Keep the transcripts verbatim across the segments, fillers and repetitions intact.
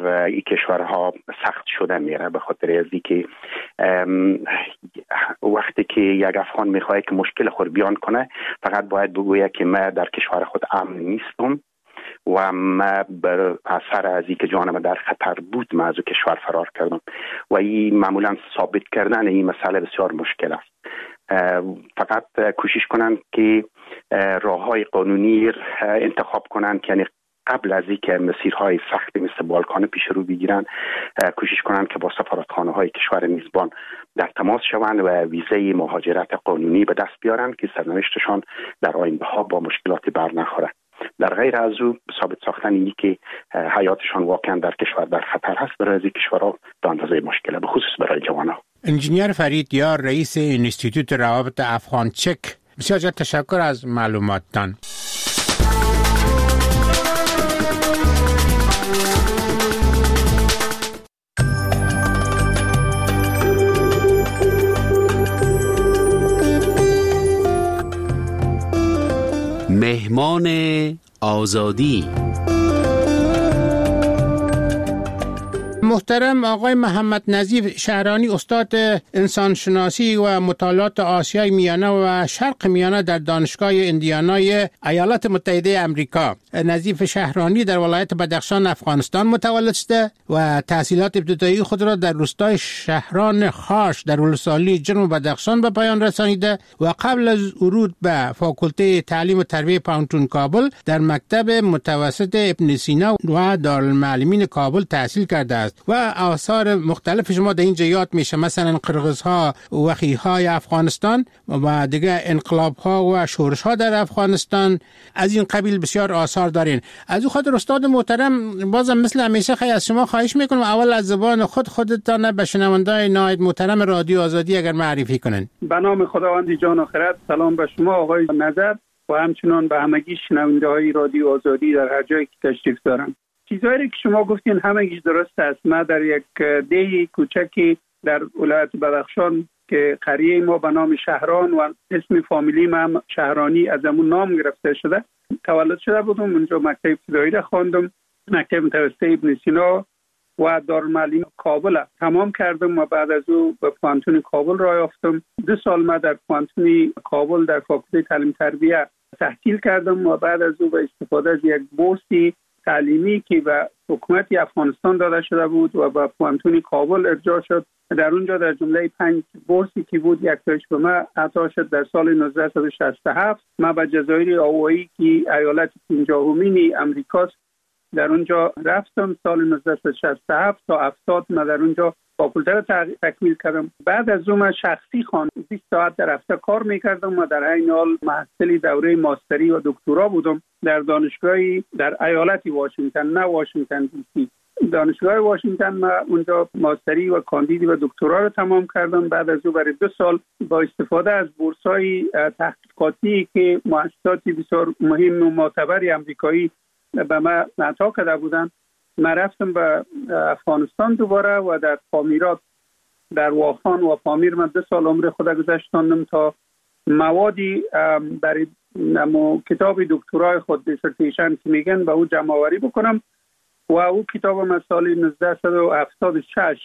در این کشورها سخت شده میره، به خاطر از اینکه وقتی که یک افغان میخواد که مشکل خود بیان کنه فقط باید بگوید که من در کشور خود امن نیستم و ما بر اثر از اینکه جانم در خطر بود ما از کشور فرار کردم و این معمولا ثابت کردن این مسئله بسیار مشکل است. فقط کوشش کنند که راههای قانونی انتخاب کنند که یعنی قبل از اینکه مسیرهای سختی مثل بالکان پیش رو بگیرن کوشش کنند که با سفارتخانه های کشور میزبان در تماس شوند و ویزه مهاجرت قانونی به دست بیارن که سرنوشتشان در آینده ها با مشکلاتی بر نخوره. در غیر از او ثابت ساختن اینی که حیاتشان واقعا در کشور در خطر هست برای از کشورها به اندازه مشکله، به خصوص برای جوانان. انجینیر فرید دیار، رئیس انستیتوت روابط افغان چک، بسیار زیاد تشکر از معلوماتتان. مهمان آزادی. محترم آقای محمد نظیف شهرانی، استاد انسانشناسی و مطالعات آسیای میانه و شرق میانه در دانشگاه اندیانای ایالات متحده امریکا. نظیف شهرانی در ولایت بدخشان افغانستان متولد شده و تحصیلات ابتدایی خود را در روستای شهران خاش در ولسوالی جنوب بدخشان به پایان رسانیده و قبل از ورود به فاکولته تعلیم و تربیت پانتون کابل در مکتب متوسط ابن سینا و دارالمعلمین کابل تحصیل کرده است و آثار مختلف شما در اینجا یاد میشه، مثلا قرغزها و خیهای افغانستان و دیگه انقلابها و شورشها در افغانستان. از این قبیل بسیار آثار دارین. از او خاطر استاد محترم بازم مثل همیشه خیلی از شما خواهش میکنم اول از زبان خود خودتان به شنوندگان نهایت محترم رادیو آزادی اگر معرفی کنن. به نام خداوند جان و خرد، سلام به شما آقای نظر و همچنان به همگی شنونده‌های رادیو آزادی در هر جایی که تشریف دارن. چیزهایی که شما گفتین همگیش درست است. ما در یک دیه کوچکی در ولایت بدخشان که قریه ما به نام شهران و اسم فامیلی ما شهرانی از همون نام گرفته شده تولد شده بودم. اونجا مکتب ابتدایی را خواندم، مکتب متوسط ابن سینا و دارالمعلمین کابل تمام کردم و بعد از او به پانتون کابل راه یافتم. دو سال ما در پانتون کابل در فاکولته تعلیم تربیت تحصیل کردم و بعد از او به استفاده از یک بورسی تعلیمی که به حکومت افغانستان داده شده بود و به پانتون کابل ارجاع شد، در اونجا در جمله پنج بورسی که بود یک تاش به من عطا شد در سال نوزده و شصت و هفت. من به جزایر آوایی که ایالت پنجاهمین امریکاست در اونجا رفتم. سال نوزده و شصت و هفت تا هفتاد من در اونجا فاکولته را تکمیل کردم. بعد از اون من شخصی خواندم، بیست ساعت در هفته کار میکردم و در این حال محصل دوره ماستری و دکترا بودم در دانشگاهی در ایالت واشنگتن، نه واشنگتن دی سی. دانشگاه واشنگتن ما اونجا ماستری و کاندیدی و دکترا رو تمام کردم. بعد از اون برای دو سال با استفاده از بورس‌های تحقیقاتی که مؤسساتی بسیار مهم و معتبر آمریکایی به ما عطا کرده بودن، من رفتم به افغانستان دوباره و در پامیرات در واخان و پامیر من دو سال عمر خود گذاشتم تا موادی برای کتاب دکترای خود دیسرتیشن که میگن به او جمع آوری بکنم و او کتاب من سال نوزده و هفتاد و شش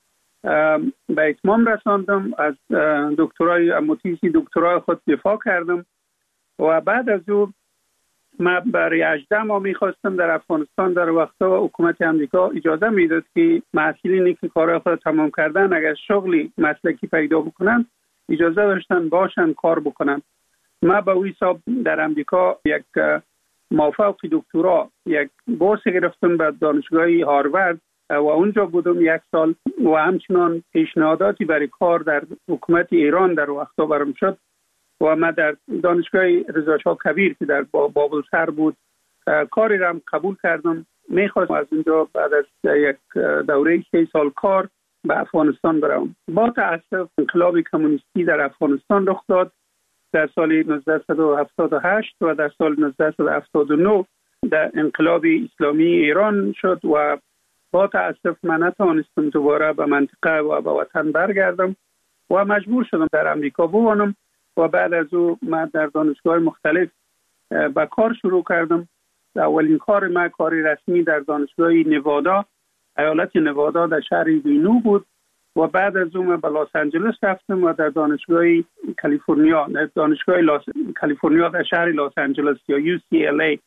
به اتمام رساندم. از دکترای موتیسی دکترای خود دفاع کردم و بعد از او من برای هجده ماه میخواستم در افغانستان در وقتا حکومت امریکا اجازه میداد که محصلینی که کارهای خود تمام کردن اگر شغلی مسلکی پیدا بکنن اجازه داشتن باشن کار بکنن. من به اوی حساب در امریکا یک موافق دکترا یک بورس گرفتم به دانشگاه هاروارد و اونجا بودم یک سال و همچنان پیشنهاداتی برای کار در حکومت ایران در وقتا برام شد و من در دانشگاه رضا شاه کبیر که در بابل سر بود کاری را قبول کردم. میخواستم از اونجا بعد از یک دوره سه سال کار به افغانستان برم. با تأسف انقلاب کمونیستی در افغانستان رخ داد در سال نوزده و هفتاد و هشت و در سال نوزده و هفتاد و نه در انقلاب اسلامی ایران شد و با تأسف من نتوانستم دوباره به منطقه و به وطن برگردم و مجبور شدم در امریکا بمانم و بعد از او من در دانشگاه مختلف به کار شروع کردم. اولین کار من کاری رسمی در دانشگاه نوادا ایالت نوادا در شهر رینو بود و بعد از اون به لس آنجلس رفتم و در دانشگاه کالیفرنیا دانشگاه لاس... کالیفرنیا در شهر لس آنجلس یا یو سی ال ای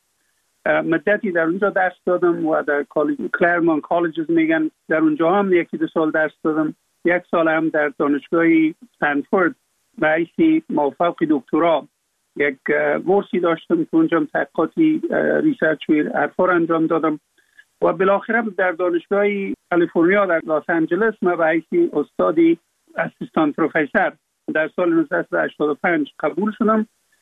مدتی در اونجا درس دادم و در کالج کلرمون کالجز میگن در اونجا هم یکی دو سال درس دادم. یک سال هم در دانشگاه استنفورد به حیث موفق دکترا یک بورسی داشتم که اونجا تحقیقاتی ریسرچ و حرفا انجام دادم و بالاخره در دانشگاه کالیفرنیا در لس آنجلس ما به حیث استادی اسیستانت پروفسور در سال نوزده صد و هشتاد و پنج قبول شدم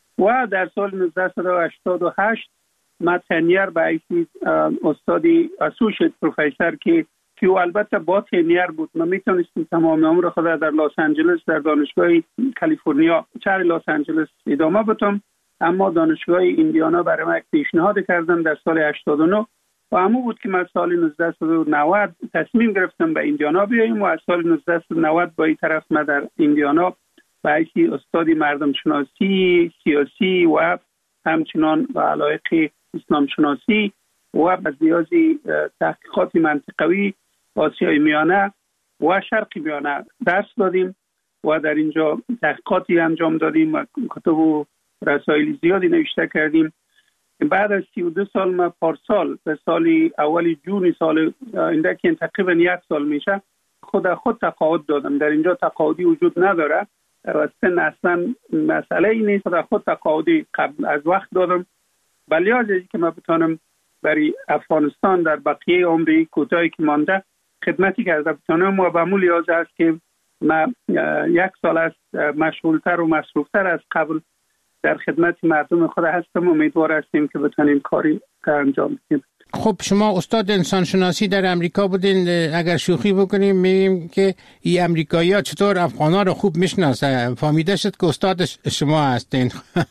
و در سال نوزده صد و هشتاد و هشت ما تنیر به حیث استادی اسوشیت پروفسور که که البته با تنیر بود. من میتونستم تمام عمر خود در لس آنجلس در دانشگاه کالیفرنیا شهر لس آنجلس ادامه بدم، اما دانشگاه ایندیانا برای من پیشنهاد کردن در سال هشتاد و نه و همون بود که من سال نوزده صد و نود تصمیم گرفتم به ایندیانا بیاییم و از سال نوزده صد و نود با این طرف من در ایندیانا به حیث استادی مردم شناسی سیاسی و همچنان و علایق اسلام شناسی و بزیازی تحقیقات منطقوی آسیای میانه و شرق میانه درس دادیم و در اینجا تحقیقاتی انجام دادیم و کتب و رسائل زیادی نوشته کردیم. بعد از سی و دو سال ما پارسال به سال اولی جون سال اینده که تقریبا یک سال میشه خود خود تقاعد دادم. در اینجا تقاعدی وجود نداره و سن اصلا مسئله ای نیست. خود خود تقاعدی قبل از وقت دادم ولی از اینکه که ما بتونم برای افغانستان در بقیه عمری کوتاهی که مانده خدمتی کرده بتونم و به مو لیاز است که ما یک سال است مشغولتر و مصروفتر از قبل در خدمت مردم خود هستم. امیدوار هستیم که بتونیم کاری انجام بدیم. خب شما استاد انسان شناسی در امریکا بودین، اگر شوخی بکنیم میگیم که این امریکایی‌ها چطور افغانا رو خوب میشناسن، فهمیده شد که استاد شما هستین.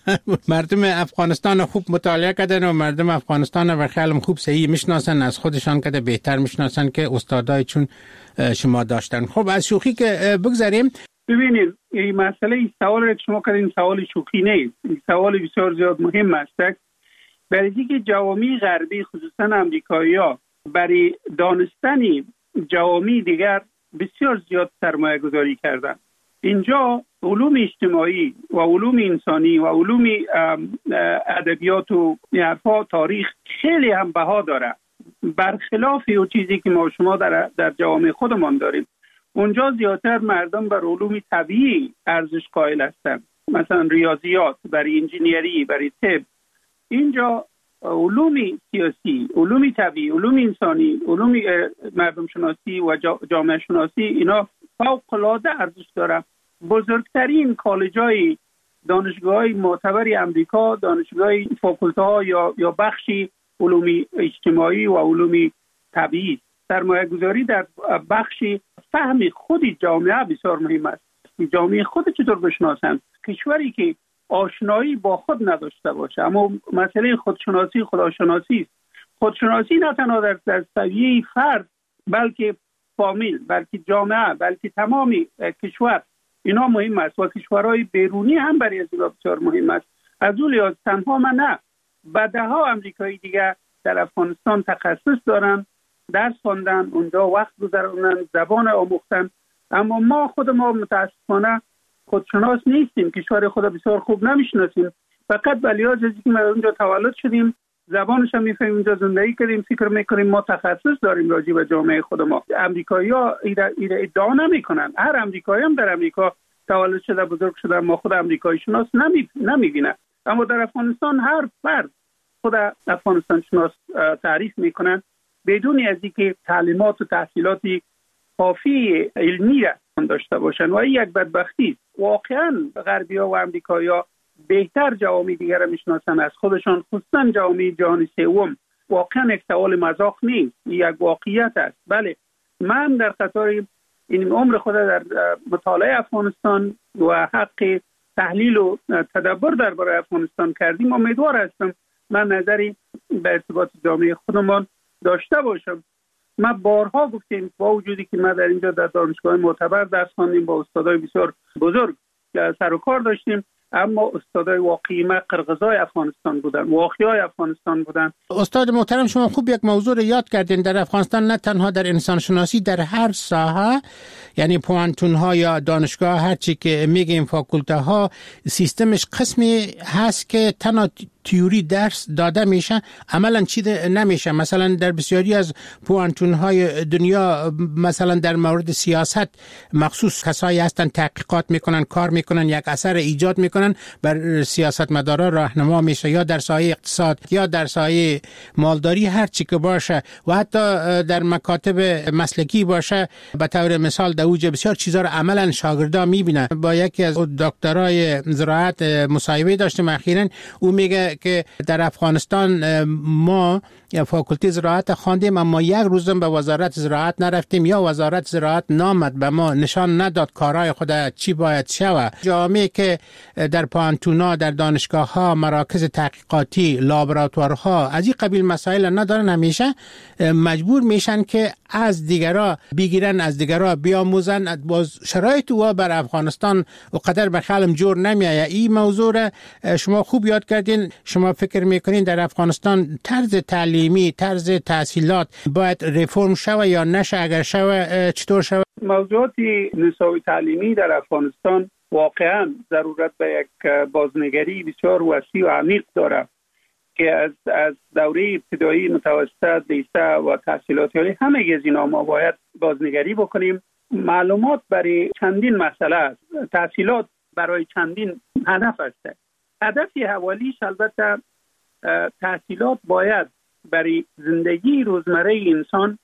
مردم افغانستان رو خوب مطالعه کردن و مردم افغانستان رو خیلی خوب صحیح میشناسن، از خودشان کده بهتر میشناسن که استادای چون شما داشتن. خب از شوخی که بگذاریم، ببینید این مسئله این سوال که شما کردین سوال شوخی نیست، این سوال بسیار زیاد مهم است. برای اینکه جوامع غربی خصوصا امریکایی‌ها برای دانستن جوامع دیگر بسیار زیاد سرمایه گذاری کردن. اینجا علوم اجتماعی و علوم انسانی و علوم ادبیات و حرفا تاریخ خیلی هم بها داره، برخلاف اون چیزی که ما شما در در جوامع خودمان داریم. اونجا زیادتر مردم بر علوم طبیعی ارزش قائل هستند، مثلا ریاضیات، برای انجینیری، برای طب. اینجا علوم سیاسی، علوم طبیعی، علوم انسانی، علوم مردم شناسی و جامعه شناسی اینا فوق‌العاده ارزش داره. بزرگترین کالج‌های دانشگاه‌های معتبر امریکا دانشگاه فاکولته‌ها یا یا بخشی علوم اجتماعی و علوم طبیعی. سرمایه‌گذاری در بخشی فهم خود جامعه بسیار مهم است. جامعه خود چطور بشناسند. کشوری که آشنایی با خود نداشته باشه، اما مسئله خودشناسی خداشناسی است. خودشناسی نه تنها در در سویه فرد بلکه فامیل، بلکه جامعه، بلکه تمام کشور اینا مهم است و کشورهای بیرونی هم برای از بسیار مهم است. از اون لحاظ تنها من نه، بعدها امریکایی دیگه در افغانستان تخصص دارن، درس خواندن، اونجا وقت گذروندن، زبان آموختن، اما ما خود ما متاسفانه خودشناس نیستیم، کشور خود بسیار خوب نمیشناسیم. فقط بلیاز از اینکه ما اونجا تولد شدیم، زبانش هم میفهمیم، اونجا زندگی کردیم، فکر میکنیم ما تخصص داریم راجع به جامعه خود ما. امریکایی‌ها ایره ادعا نمیکنن. هر امریکایی هم در امریکا تولد شده، بزرگ شده، ما خود امریکایی شناس نمی نمیبینه. اما در افغانستان هر فرد خود افغانستان شناس تعریف میکنن بدون از اینکه تعلیمات و تحصیلاتی کافی علمی را داشته باشن و این یک بدبختی است. واقعا غربی‌ها و امریکایی‌ها بهتر جوامع دیگر را میشناسن از خودشان، خصوصا جوامع جهان سوم. واقعا یک سوال مذاق نیست، یک واقعیت است. بله، من در قطار این عمر خود در مطالعه افغانستان و حق تحلیل و تدبر درباره افغانستان کردیم. امیدوار هستم من نظری به ارتباط جامعه خودمان داشته باشم. ما بارها گفتیم با وجودی که ما در اینجا در دانشگاه معتبر درس خواندیم، با استادای بسیار بزرگ سر و کار داشتیم، اما استادای واقعی ما قرغزای افغانستان بودن، واقعیای افغانستان بودن. استاد محترم، شما خوب یک موضوع رو یاد کردین. در افغانستان نه تنها در انسان شناسی، در هر ساحه، یعنی پوانتون ها یا دانشگاه، هر چی که میگیم فاکولته ها، سیستمش قسمی هست که تنها تیوری درس داده میشه، عملا چیده نمیشه. مثلا در بسیاری از پوانتون های دنیا، مثلا در مورد سیاست مخصوص کسایی هستن تحقیقات میکنن، کار میکنن، یک اثر ایجاد میکنن، بر سیاستمدارا راهنما میشه، یا در سایه اقتصاد یا در سایه مالداری، هر چی که باشه، و حتی در مکاتب مسلکی باشه. به طور مثال در اوج بسیار چیزا رو عملا شاگردا میبینن. با یکی از دکترای زراعت مصاحبه داشتم اخیراً، او میگه که در افغانستان ما فاکولته زراعت خواندیم، اما یک روزم به وزارت زراعت نرفتیم، یا وزارت زراعت نامد به ما نشان نداد کارهای خود چی باید شود. جامعه که در پانتونا، در دانشگاه ها، مراکز تحقیقاتی، لابراتوارها از این قبیل مسائل ندارن، همیشه مجبور میشن که از دیگرها بگیرن، از دیگرها بیاموزن. باز شرایط و بر افغانستان و قدر به خیالم جور نمیایه. این موضوع را شما خوب یاد کردین. شما فکر میکنین در افغانستان طرز تعلیمی، طرز تحصیلات باید ریفرم شوه یا نشه؟ اگر شوه چطور شوه؟ موضوعات نصاب تعلیمی در افغانستان واقعا ضرورت به یک بازنگری بسیار وسیع و عمیق داره که از از دوره ابتدایی، متوسط، لیسه و تحصیلات عالی، همه از اینا ما باید بازنگری بکنیم. معلومات برای چندین مسئله است، تحصیلات برای چندین هدف است. هدف اولیش البته تحصیلات باید برای زندگی روزمره انسان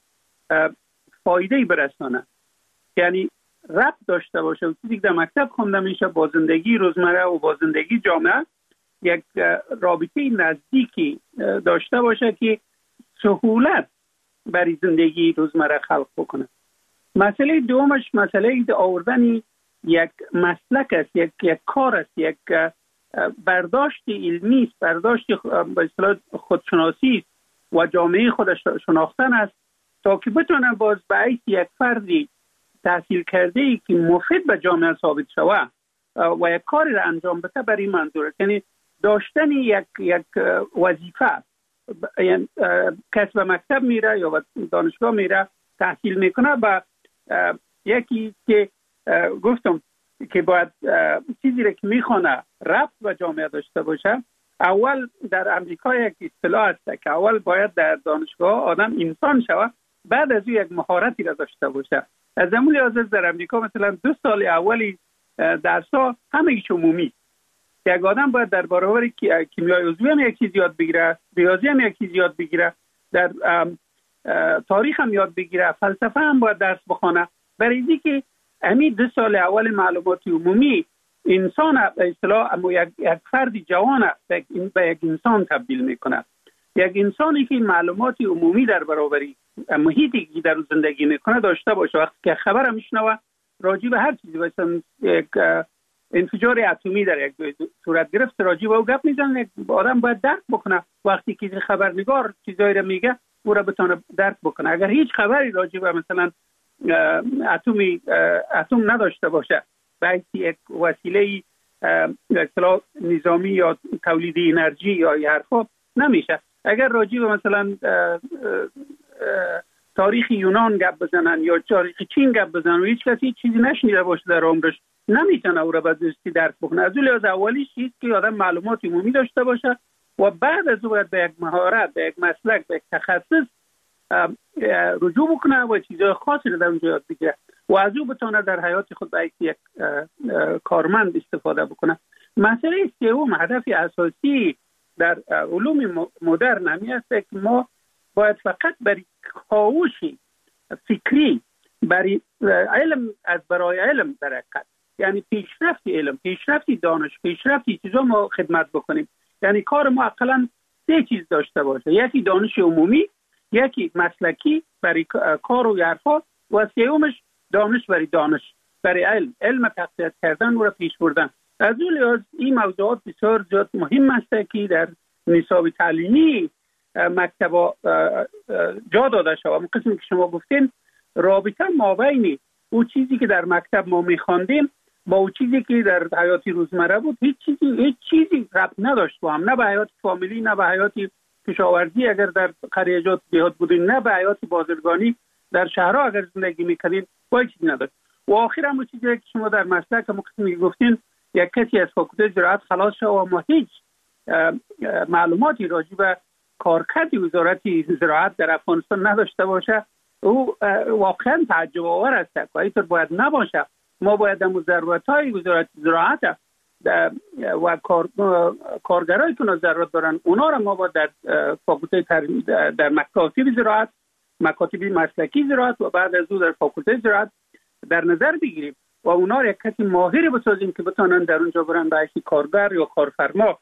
فایده برسانه، یعنی ربط داشته باشه. چیزی که در مکتب خونده میشه با زندگی روزمره و با زندگی جامعه یک رابطه نزدیکی داشته باشه که سهولت برای زندگی روزمره خلق بکنه. مسئله دومش مسئله آوردن یک مسلک است، یک یک کار است، یک برداشت علمی است، برداشت به اصطلاح خودشناسی و جامعه خودش شناختن است، تا که بتونه باز به حیث یک فردی تحصیل کرده ای که مفید به جامعه ثابت شوه و یک کاری را انجام بده. برای منظور است یعنی داشتن یک یک وظیفه. یعنی کس به مکتب میره یا به دانشگاه میره تحصیل میکنه، با یکی که گفتم که باید چیزی را که میخونه ربط به جامعه داشته باشه. اول در امریکا یک اصطلاح است که اول باید در دانشگاه آدم انسان شوه، بعد از او یک مهارتی را داشته باشه. از همون لحاظ در امریکا مثلا دو سال اولی درس‌ها همه عمومی، یک آدم باید در برابر کیمیای عضوی هم یک چیز یاد بگیره، ریاضی هم یک چیز یاد بگیره، در تاریخ هم یاد بگیره، فلسفه هم باید درس بخونه. برای اینکه همین دو سال اول معلومات عمومی انسان به اصطلاح اما یک, یک فرد جوان به یک انسان تبدیل میکنه. یک انسانی که معلومات عمومی در برابری محیطی که در زندگی میکنه داشته باشه، وقتی که خبر میشنوه راجع به هر چیزی، مثلا یک انفجار اتمی در یک صورت گرفت، راجع به او گپ میزنه، آدم باید درک بکنه. وقتی که خبرنگار چیزایی رو میگه او را بتونه درک بکنه. اگر هیچ خبری راجع به مثلا اتمی اتم نداشته باشه، باید یک وسیله اصطلاح نظامی یا تولید انرژی یا یه حرفا نمیشه. اگر راجع به مثلا تاریخ یونان گپ بزنن یا تاریخ چین گپ بزنن و هیچ کسی چیزی نشنیده باشه در عمرش، نمیتونه او را به درستی درک بکنه. از اون لحاظ اولیش چیزی که آدم معلومات عمومی داشته باشه و بعد از اون به یک مهارت، به یک مسلک، به یک تخصص رجوع بکنه و چیزهای خاصی رو در اونجا یاد بگیره و از اون بتونه در حیات خود به یک کارمند استفاده بکنه. مسئله سوم، هدف اساسی در علوم مدرن همی است که ما باید فقط برای کاوش فکری، برای علم از برای علم در حقیقت، یعنی پیشرفت علم، پیشرفت دانش، پیشرفت چیزا ما خدمت بکنیم. یعنی کار ما اقلا سه چیز داشته باشه: یکی دانش عمومی، یکی مسلکی برای کار و حرفا، و سومش دانش برای دانش، برای علم، علم تقویت کردن و را پیش بردن. از اون لحاظ این موضوعات بسیار زیاد مهم است که در نصاب تعلیمی مکتبا جا داده شود. قسمی که شما گفتین رابطه مابین او چیزی که در مکتب ما میخواندیم با اون چیزی که در حیات روزمره بود هیچ چیزی هیچ چیزی ربط نداشت با هم، نه به حیات فامیلی، نه به حیات کشاورزی اگر در قریجات دیهات بودین، نه به حیات بازرگانی در شهرها اگر زندگی میکنین، با چیزی نداشت. و آخر هم چیزی که شما در مسلک مقسمی گفتین، یک کسی از فاکولته زراعت خلاص شد و ما هیچ معلوماتی راجع به کارکرد وزارت زراعت در افغانستان نداشته باشه، او واقعا تعجب آور است و اینطور باید نباشه. ما باید در ضرورت‌های وزارت زراعت و کار کارگرایی که ضرورت دارن اونا را ما باید در فاکولته در مکاتب زراعت، مکاتب مسلکی زراعت و بعد از او در فاکولته زراعت در نظر بگیریم و اونا را یک کسی ماهر بسازیم که بتونن در اونجا برن به حیث کارگر یا کارفرما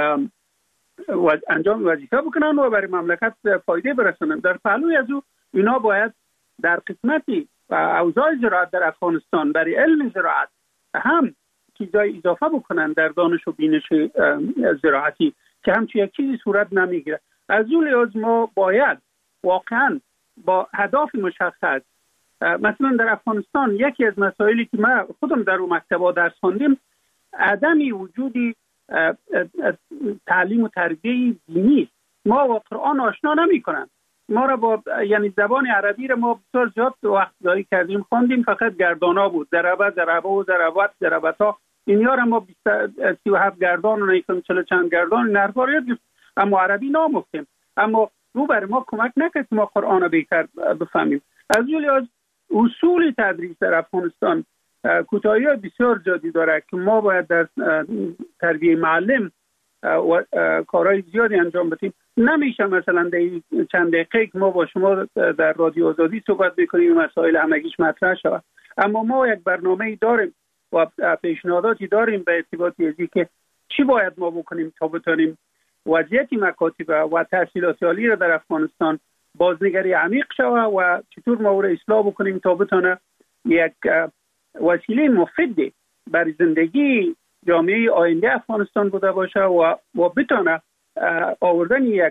و انجام وظیفه بکنن و برای مملکت فایده برسونن. در پهلوی از او اینا باید در قسمتی اوضاع زراعت در افغانستان برای علم زراعت هم چیزای اضافه بکنن در دانش و بینش زراعتی که همچون یک چیزی صورت نمیگیره. از اون لحاظ ما باید واقعا با هدف مشخص، مثلا در افغانستان یکی از مسائلی که ما خودم در اون مکتبا درس خواندیم عدمی وجودی تعلیم و تربیه دینی است. ما با قرآن آشنا نمی کنن. ما را با یعنی زبان عربی را ما بسیار زیاد وقت ضایع کردیم، خواندیم فقط گردانا بود، ضربه ضربه و ضربات ضربتا، اینیا را ما سی و هفت گردان و نیکم چلو چند گردان نرفار یاد، اما عربی نامفتیم. اما رو بر ما کمک نکرد ما قرآن را بهتر بفهمیم. از جلی از اصول تدریس در افغانستان کوتاهی بسیار زیادی داره که ما باید در تربیه معلم و کارهای زیادی انجام بدیم. نمیشه مثلا در چند دقیقه که ما با شما در رادیو آزادی صحبت بکنیم مسائل همگیش مطرح شود، اما ما یک برنامه داریم و پیشنهاداتی داریم به ارتباطی ازی که چی باید ما بکنیم تا بتونیم وضعیت مکاتب و تحصیلات عالی را در افغانستان بازنگری عمیق شود و چطور ما را اصلاح بکنیم تا بتونه یک وسیله مفید برای زندگی جامعه آینده افغانستان بوده باشه و و بتونه آوردن یک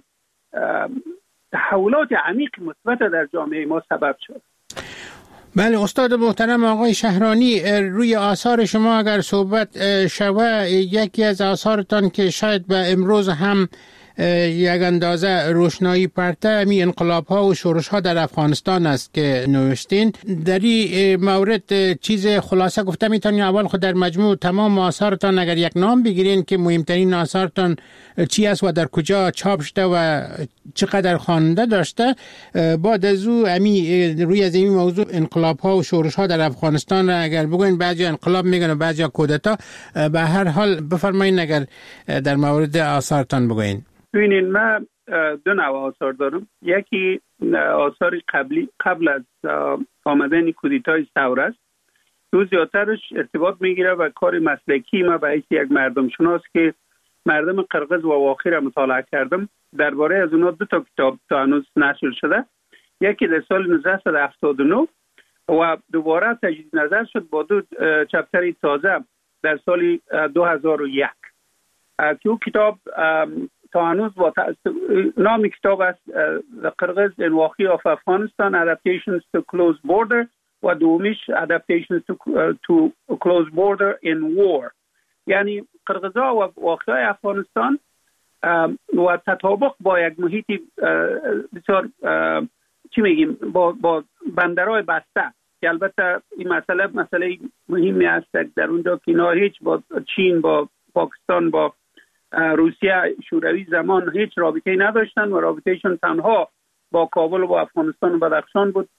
تحولات عمیق مثبت در جامعه ما سبب شد. بله استاد محترم آقای شهرانی، روی آثار شما اگر صحبت شود، یکی از آثارتان که شاید به امروز هم یک اندازه روشنایی پرته می انقلاب ها و شورش ها در افغانستان است که نوشتین. در این مورد چیز خلاصه گفته میتونید اول خود در مجموع تمام آثارتان اگر یک نام بگیرین که مهمترین آثارتان چی است و در کجا چاپ شده و چقدر خواننده داشته، بعد از او امی روی از این موضوع انقلاب ها و شورش ها در افغانستان اگر بگوین بعضی انقلاب میگن و بعضی کودتا، به هر حال بفرمایید اگر در مورد آثارتان بگوین. ببینید من دو نوع آثار دارم. یکی آثار قبلی قبل از آمدن کودتای ثوره است. دو زیادترش ارتباط میگیره و کار مسلکی ما به حیث یک مردم شناس که مردم قرقز و واخی را مطالعه کردم. درباره از اونها دو تا کتاب تا هنوز نشر شده. یکی در سال نوزده هفتاد و نه و دوباره تجدید نظر شد با دو چپتر تازه در سال دو هزار و یک که اون کتاب تا هنوز با نام کتاب است The Kyrgyz and Wakhi of Afghanistan Adaptations to Close Border و دومیش Adaptations to, uh, to Close Border in War، یعنی قرقزها و واخی افغانستان و تطابق با یک محیط بسیار چی میگیم با, با بندرهای بسته که البته این مسئله مسئله مهمی است در اونجا که اینا هیچ با چین با پاکستان با روسیه شوروی زمان هیچ رابطه‌ای نداشتن و رابطهشون تنها با کابل و با افغانستان و بدخشان بود.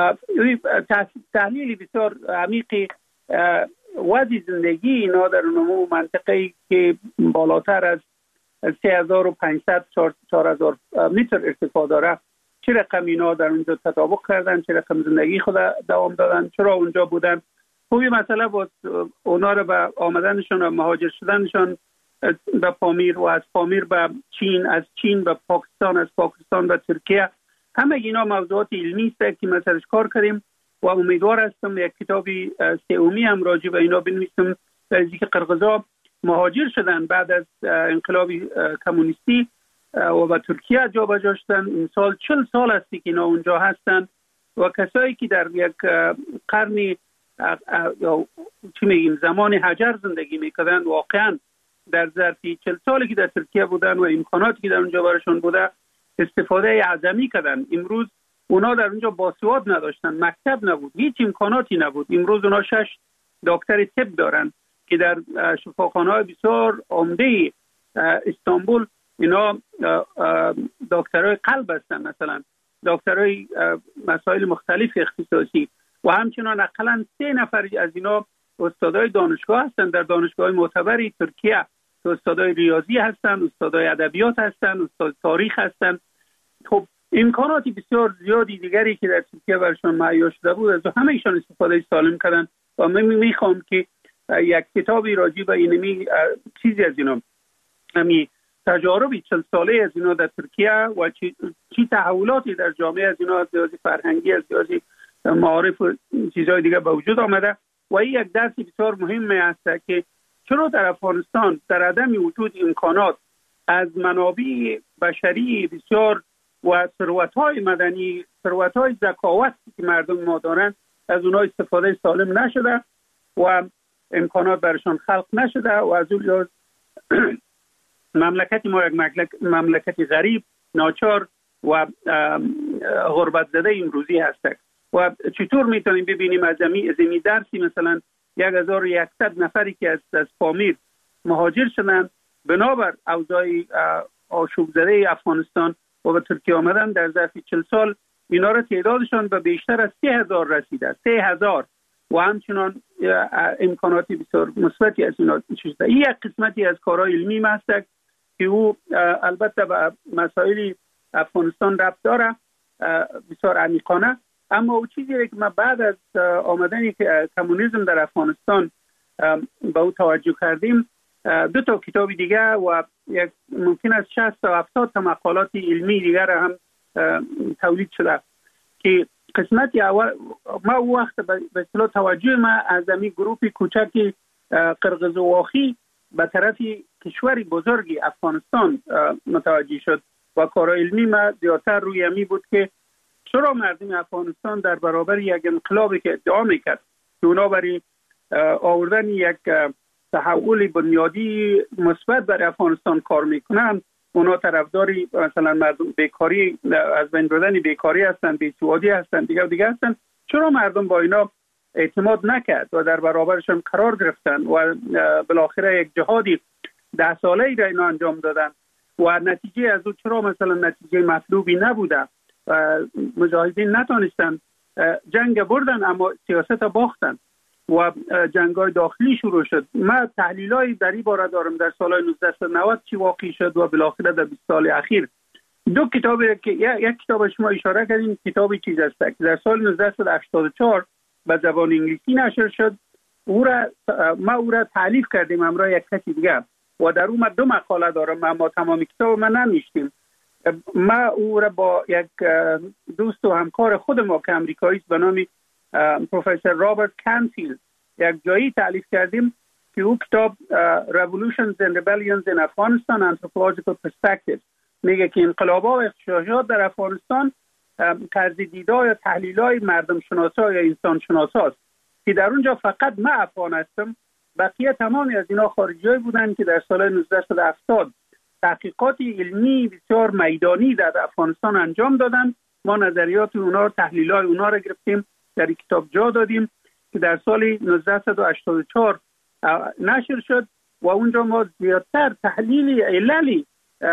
تحلیلی بسیار عمیقی وضع زندگی اینا در اون منطقه‌ای که بالاتر از سه هزار و پانصد تا چهار هزار متر ارتفاع داره، چه رقم اینا در اونجا تطابق کردن، چه رقم زندگی خود دوام دادن، چرا اونجا بودن. خوبی مسئله بود اونا رو به آمدنشون و مهاجر شدنشون به پامیر و از پامیر به چین، از چین به پاکستان، از پاکستان به ترکیه، همه اینا موضوعات علمی است که ما سرش کار کردیم و امیدوار هستم یک کتابی سومی هم راجع به اینا بنویسم. از اینکه قرقزها مهاجر شدن بعد از انقلاب کمونیستی و به ترکیه جابجا شدن، این سال چهل سال است که اینا اونجا هستن و کسایی که در یک قرن یا چی میگیم زمان حجر زندگی میکردن، واقعا در ظرف چهل سالی که در ترکیه بودن و امکاناتی که در اونجا برشون بوده استفاده اعظمی کردن. امروز اونا در اونجا باسواد نداشتن، مکتب نبود، هیچ امکاناتی نبود. امروز اونا شش دکتر طب دارن که در شفاخانه‌های بسیار عمده استانبول اینا دکترای قلب هستن، مثلا دکترای مسائل مختلف اختصاصی، و همچنان اقلا سه نفر از اینا استادای دانشگاه هستن در دانشگاه معتبری ترکیه. استادای ریاضی هستن، استادای ادبیات هستن، استاد تاریخ هستن. خب امکاناتی بسیار زیادی دیگری که در ترکیه برشون مهیا شده بود از همه ایشان استفاده سالم کردن. و من میخوام که یک کتابی راجع به اینمی چیزی از اینا، همی تجاربی چل ساله از اینا در ترکیه و چی, چی تحولاتی در جامعه از اینا، از لحاظ فرهنگی، از لحاظ معارف و چیزهای دیگه به وجود آمده. و این یک درس بسیار مهم است که چرا در افغانستان در عدم وجود امکانات از منابع بشری بسیار و ثروت‌های مدنی، ثروت‌های ذکاوت که مردم ما دارن، از اونها استفاده سالم نشده و امکانات برشان خلق نشده و از اون مملکت ما یک مملکت غریب، ناچار و غربت زده امروزی هست. و چطور میتونیم ببینیم از زمین درسی مثلا یک هزار و یکصد نفری که از از پامیر مهاجر شدن بنابر اوضاع آشوب زده افغانستان و به ترکیه آمدن، در ظرف چهل سال اینا را تعدادشان به بیشتر از سه هزار رسیده، سه هزار، و همچنان امکاناتی بسیار مثبتی از اینا شده. این یک قسمتی از کارهای علمی است که او البته به مسائل افغانستان ربط داره بسیار عمیقانه. اما او چیزی که ما بعد از آمدن کمونیسم در افغانستان به او توجه کردیم، دو تا کتاب دیگه و یک ممکن است شصت تا هفتاد تا مقالات علمی دیگر هم تولید شده که قسمتی اول ما او وقت به اصطلاح توجه ما از این گروه کوچکی قرقیزواخی به طرف کشوری بزرگی افغانستان متوجه شد و کار علمی ما زیادتر روی امی بود که چرا مردم افغانستان در برابر یک انقلابی که ادعا میکرد که اونا برای آوردن یک تحول بنیادی مثبت برای افغانستان کار میکنن، اونا طرفداری مثلا مردم بیکاری، از بین بردن بیکاری هستن، بیسوادی هستن، دیگه دیگه هستن، چرا مردم با اینا اعتماد نکرد و در برابرشون قرار گرفتن و بالاخره یک جهادی ده ساله‌ای را اینا انجام دادن و نتیجه از اون چرا مثلا نتیجه مطلوبی نبوده و مجاهدین نتونستن جنگ بردن اما سیاست باختن و جنگ‌های داخلی شروع شد. من تحلیلای در این باره دارم در سال نوزده نود چی واقع شد و بالاخره در بیست سال اخیر. دو کتابی که یک کتاب شما اشاره کردین، کتابی چیز است که در سال نوزده هشتاد و چهار به زبان انگلیسی نشر شد. او را ما او را تالیف کردیم همراه یک کسی دیگه و در اون دو مقاله دارم، اما تمام کتاب ما نمیشتیم. ما او را با یک دوست و همکار خود ما که امریکایی است به نام پروفسور رابرت کانفیلد یک جایی تالیف کردیم که او کتاب Revolutions and Rebellions in Afghanistan Anthropological Perspectives میگه که انقلاب‌ها و اغتشاشات در افغانستان طرز دیدار یا تحلیل‌های مردم شناسا یا انسان شناساست که در اونجا فقط من افغان هستم، بقیه تمامی از اینا خارجی‌های بودن که در سال نوزده هفتاد تحقیقات علمی بسیار میدانی در افغانستان انجام دادن. ما نظریات اونا، تحلیل‌های اونا را گرفتیم، در این کتاب جا دادیم که در سال نوزده هشتاد و چهار نشر شد و اونجا ما زیادتر تحلیل عللی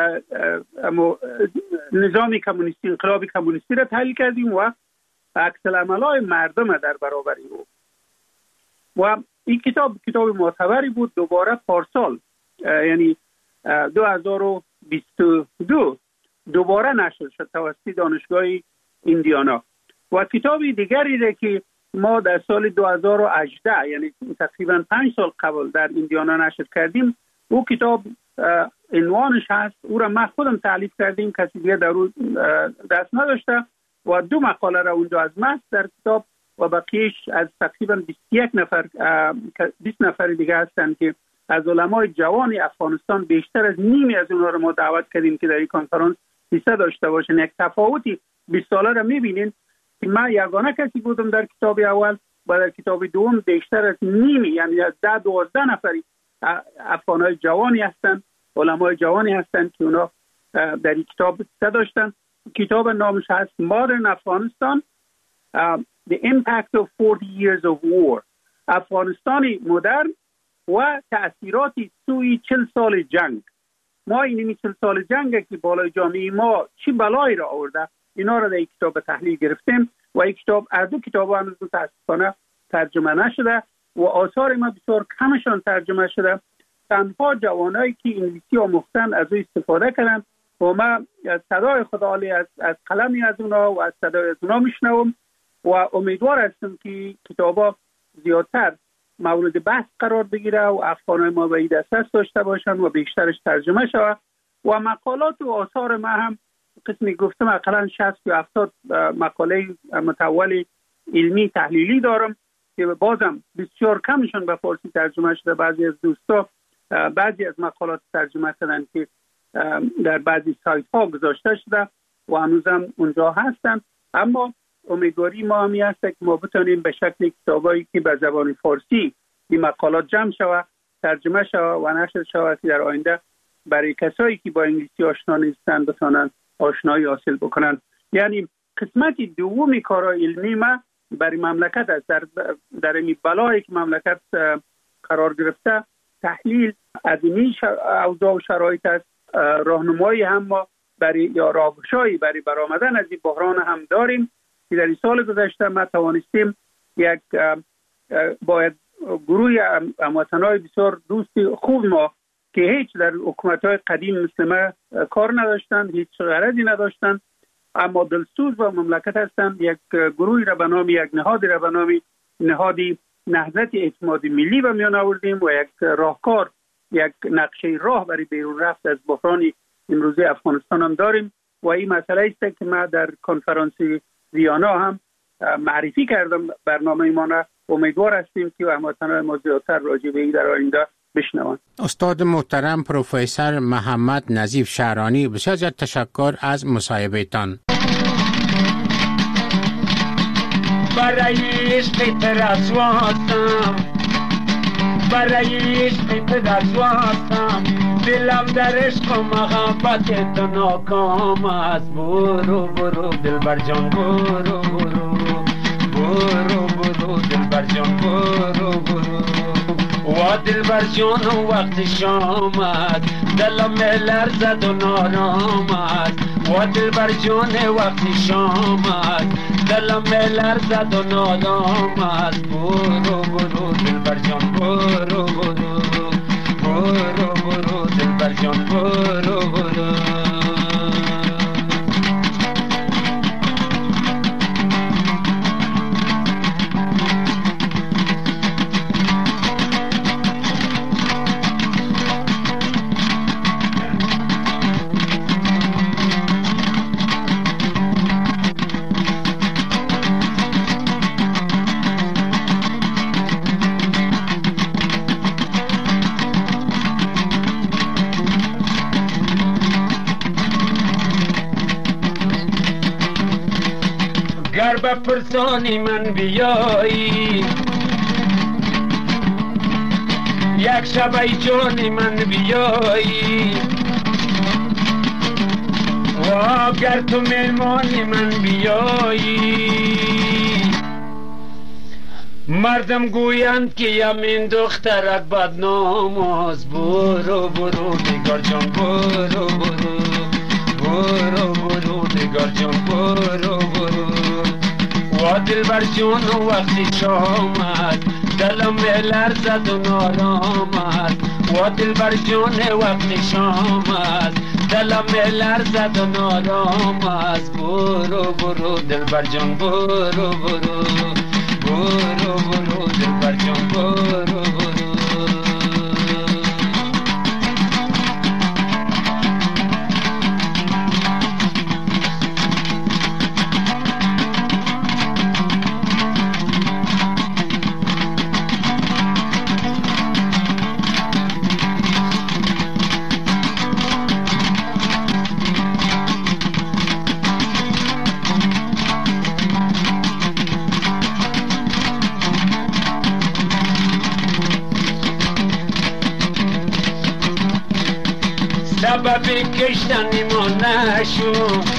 نظام کمونیستی، انقلاب کمونیستی را تحلیل کردیم و عکس العمل‌های مردم در برابر او. و این کتاب کتاب معتبری بود. دوباره پارسال یعنی دو هزار و بیست و دو دوباره نشر شد توسط دانشگاه ایندیانا. و کتابی دیگری را که ما در سال دو هزار و هجده یعنی تقریبا پنج سال قبل در ایندیانا نشر کردیم، او کتاب عنوانش هست، او را ما خودم تالیف کردیم، کسی دیگه در او دست نداشته و دو مقاله را اونجا از ما در کتاب و بقیهش از تقریبا بیست و یک نفر بیست نفر دیگه هستند که از علمای جوان افغانستان بیشتر از نیمی از اونها رو ما دعوت کردیم که در این کنفرانس حصه داشته باشن. یک تفاوتی بیست ساله را میبینین که من یگانه کسی بودم در کتاب اول و در کتاب دوم بیشتر از نیمی، یعنی از ده دوازده نفری افغان‌های جوانی هستند، علمای جوانی هستند که اونا در این کتاب داشتن. کتاب نامش هست Modern Afghanistan uh, The Impact of forty Years of War. افغانستانی مدرن و تأثیراتی سوی چل سال جنگ. ما این چل سال جنگ که بالای جامعه ما چی بلایی را آورده، اینا را در این کتاب تحلیل گرفتیم و این کتاب از دو کتاب هنوز متاسفانه ترجمه نشده و آثار ما بسیار کمشان ترجمه شده. تنها جوانایی که انگلیسی آموختن از او استفاده کردن و ما صدای خدا عالی از, از قلمی از اونا و از صدای از اونا میشنوم و امیدوار هستم که کتابا زیادتر مورد بحث قرار بگیره و افغانای ما به این دسترس داشته باشن و بیشترش ترجمه شود. و مقالات و آثار ما هم قسمی گفتم اقلا شصت یا هفتاد مقاله متول علمی تحلیلی دارم که بازم بسیار کمشون به فارسی ترجمه شده. بعضی از دوستا بعضی از مقالات ترجمه کردن که در بعضی سایت ها گذاشته شده و هنوزم اونجا هستن، اما امیدواری ما همی هست که ما بتونیم به شکل کتابایی که به زبان فارسی این مقالات جمع شود، ترجمه شود و نشر شود که در آینده برای کسایی که با انگلیسی آشنا نیستن بتونن آشنایی حاصل بکنن. یعنی قسمت دومی کارهای علمی ما برای مملکت است. در در این بلایی که مملکت قرار گرفته تحلیل از این اوضاع و شرایط است، راهنمایی هم ما برای یا راهگشایی برای برآمدن از این بحران هم داریم که در این سال گذشته ما توانستیم یک باید گروه هموطنای بسیار دوست خوب ما که هیچ در حکومت‌های قدیم مثل ما کار نداشتن، هیچ غرضی نداشتن، اما دلسوز و مملکت هستند، یک گروهی را به نام یک نهادی را به نام نهادی نهضت اعتماد ملی به میان آوردیم و یک راهکار، یک نقشه راه برای بیرون رفت از بحران امروزی افغانستان هم داریم و این مسئله است که ما در کنفرانس ویانا هم معرفی کردم برنامه ما را. امیدوار هستیم که هموطنان ما زیادتر راجع به این در آینده بشنوند. استاد محترم پروفسور محمد نظیف شعرانی، بسیار زیاد تشکر از مصاحبهتان. برای عشق ترسواتم، برای عشق ترسواتم، دلم در عشق و محبت تو ناکام است. برو برو دلبر جان برو برو برو برو دلبر جان برو برو و دلبر جان وقت شام است، دلم لرزد و نارام است. و دلبر جان وقت شام است، دلم لرزد و نارام است. برو برو دلبر جان برو برو برو برو دلبر جان برو برو. گر به پرسانی من بیایی، یک شب ای جانی من بیایی، و گر تو مهمانی من بیایی، مردم گویند که یمین دخترک بدنام است. برو برو نگار جان برو برو برو برو نگار جان برو برو و دلبر جان وقتی شام است، دلم لرزد و نارام است. و دلبر جان وقتی شام است، دلم لرزد و نارام است. برو برو دلبر جان برو برو برو برو دلبر جان برو برو. لب کشتن ما نشو